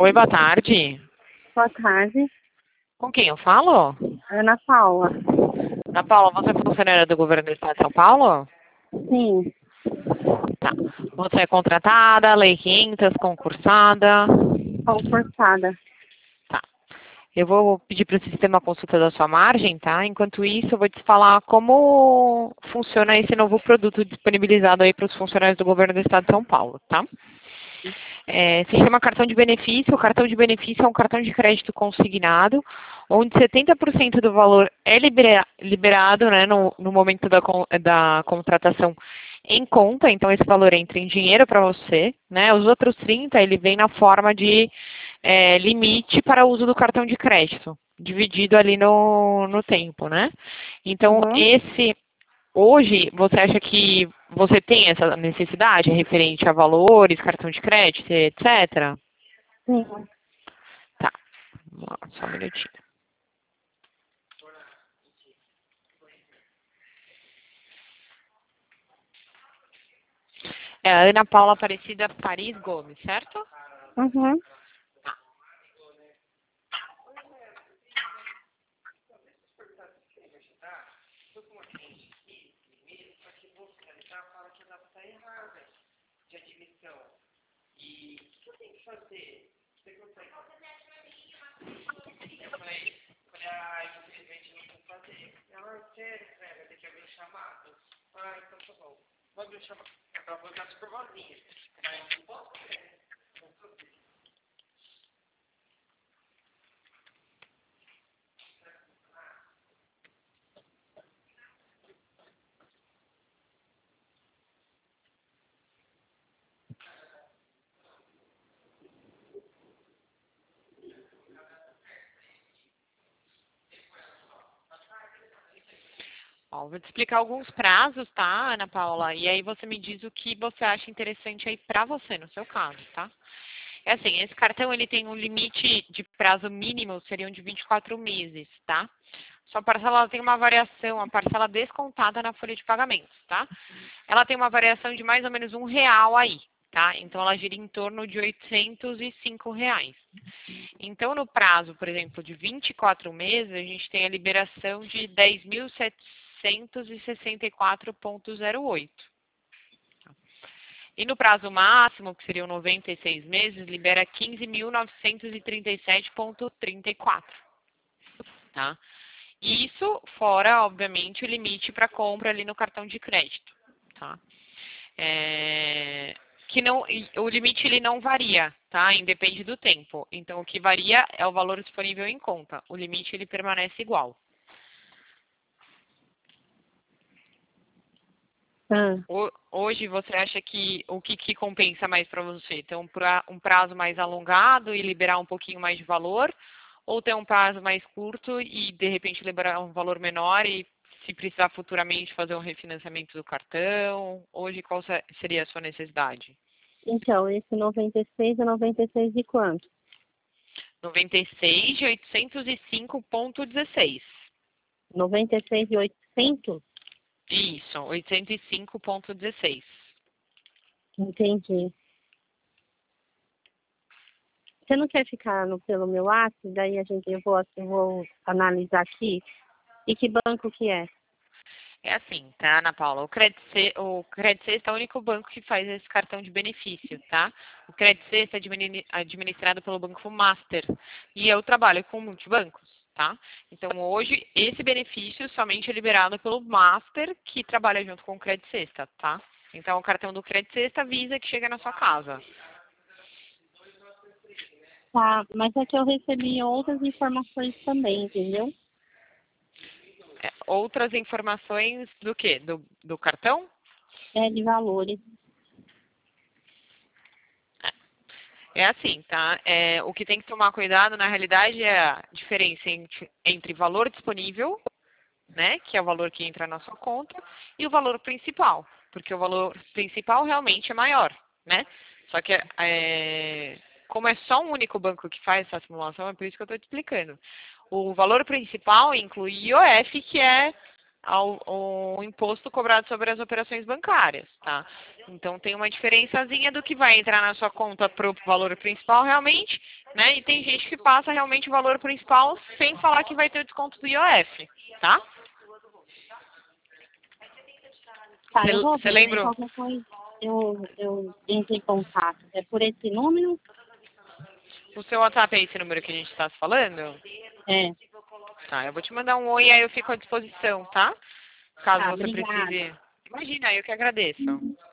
Oi, boa tarde. Boa tarde, Com quem eu falo? Ana Paula. Ana Paula, você é funcionária do governo do estado de São Paulo? Sim, Tá. Você é contratada, lei 500, concursada? concursada. Tá. Eu vou pedir para o sistema a consulta da sua margem, tá? Enquanto isso, eu vou te falar como funciona esse novo produto disponibilizado aí para os funcionários do governo do estado de São Paulo, tá? Se chama cartão de benefício. O cartão de benefício é um cartão de crédito consignado, onde 70% do valor é liberado, né, no momento da contratação em conta. Então, esse valor entra em dinheiro para você, né? Os outros 30%, ele vem na forma de limite para o uso do cartão de crédito, dividido ali no tempo, né? Então, Uhum. hoje, você acha que você tem essa necessidade referente a valores, cartão de crédito, etc? Sim. Tá, vamos lá, só um minutinho. É a Ana Paula Aparecida Paris Gomes, certo? Uhum. Ó, vou te explicar alguns prazos, tá, Ana Paula? E aí você me diz o que você acha interessante aí pra você, no seu caso, tá? É assim, esse cartão ele tem um limite de prazo mínimo, seriam de 24 meses, tá? Sua parcela ela tem uma variação, a parcela descontada na folha de pagamentos, tá? Ela tem uma variação de mais ou menos R$ 1 aí, tá? Então ela gira em torno de R$ 805. Então, no prazo, por exemplo, de 24 meses, a gente tem a liberação de 10.764,08. E no prazo máximo, que seriam 96 meses, libera 15.937,34. Tá? Isso fora, obviamente, o limite para compra ali no cartão de crédito. Tá? Que não, o limite ele não varia, tá? Independe do tempo. Então, o que varia é o valor disponível em conta. O limite ele permanece igual. Ah. Hoje, você acha que o que compensa mais para você? Ter um prazo mais alongado e liberar um pouquinho mais de valor? Ou ter um prazo mais curto e, de repente, liberar um valor menor e, se precisar futuramente, fazer um refinanciamento do cartão? Hoje, qual seria a sua necessidade? Então, esse 96 é 96 de quanto? 96 de 805,16. 96 de 800? Isso, 805,16. Entendi. Você não quer ficar pelo meu WhatsApp? Daí eu vou analisar aqui. E que banco que é? É assim, tá, Ana Paula? O Credit Sexta é o único banco que faz esse cartão de benefício, tá? O Credit Sexta é administrado pelo Banco Master. E eu trabalho com multibancos, tá? Então, hoje, esse benefício somente é liberado pelo Master, que trabalha junto com o Credit Sexta, tá? Então, o cartão do Credit Sexta avisa que chega na sua casa. Tá, mas é que eu recebi outras informações também, entendeu? Outras informações do quê? Do cartão? É de valores. É assim, tá? O que tem que tomar cuidado, na realidade, é a diferença entre valor disponível, né, que é o valor que entra na sua conta, e o valor principal, porque o valor principal realmente é maior, né? Só que, como é só um único banco que faz essa simulação, é por isso que eu estou te explicando. O valor principal inclui IOF, que é o imposto cobrado sobre as operações bancárias, tá? Então tem uma diferençazinha do que vai entrar na sua conta pro valor principal realmente, né? E tem gente que passa realmente o valor principal sem falar que vai ter o desconto do IOF, tá? Tá, eu vou Você ver, né? lembra? Qualquer coisa eu entro em contato. É por esse número? O seu WhatsApp é esse número que a gente está falando? É. Tá, eu vou te mandar um oi e aí eu fico à disposição, tá? Caso Tá, você obrigada. precise. Imagina, eu que agradeço.